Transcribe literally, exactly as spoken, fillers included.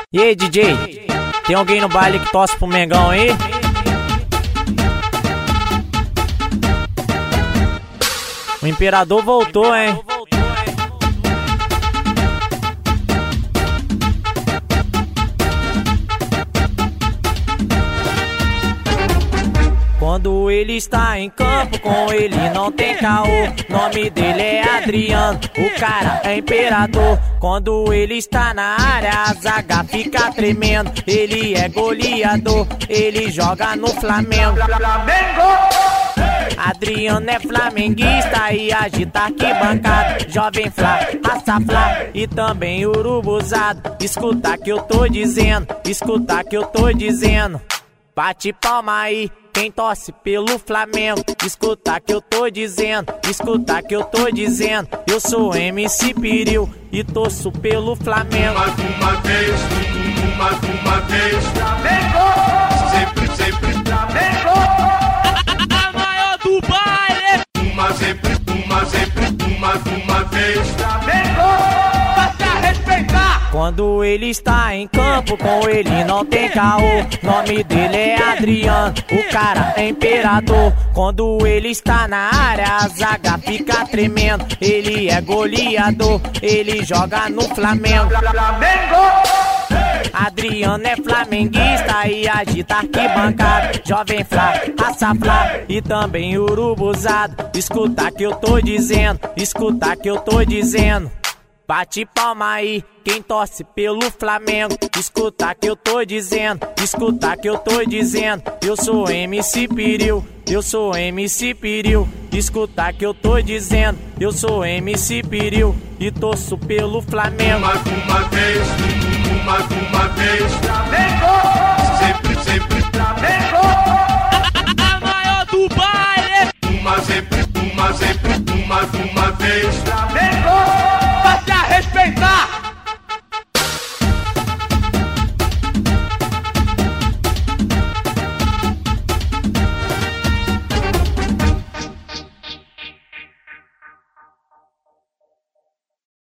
E aí, D J, tem alguém no baile que torce pro Mengão aí? O Imperador voltou, hein? Quando ele está em campo, com ele não tem caô. Nome dele é Adriano, o cara é imperador. Quando ele está na área, a zaga fica tremendo. Ele é goleador, ele joga no Flamengo. Adriano é flamenguista e agita arquibancada. Jovem Flá, raça Flá e também urubuzado. Escuta que eu tô dizendo, escuta que eu tô dizendo. Bate palma aí, quem torce pelo Flamengo. Escuta que eu tô dizendo, escuta que eu tô dizendo. Eu sou M C Piril e torço pelo Flamengo. Mais uma vez, mais uma vez, Flamengo! Sempre, sempre, Flamengo! A maior do baile! Uma sempre, uma sempre, uma, uma vez, Flamengo! Passa a respeitar! Quando ele está em campo, com ele não tem caô. Nome dele é Adriano, o cara é imperador. Quando ele está na área, a zaga fica tremendo. Ele é goleador, ele joga no Flamengo. Adriano é flamenguista e agita arquibancada. Jovem Flá, raça Flá e também urubuzado. Escuta que eu tô dizendo, escuta que eu tô dizendo. Bate palma aí, quem torce pelo Flamengo. Escuta que eu tô dizendo, escuta que eu tô dizendo. Eu sou M C Piril, eu sou M C Piril. Escuta que eu tô dizendo, eu sou M C Piril e torço pelo Flamengo. Mais uma vez, mais uma vez.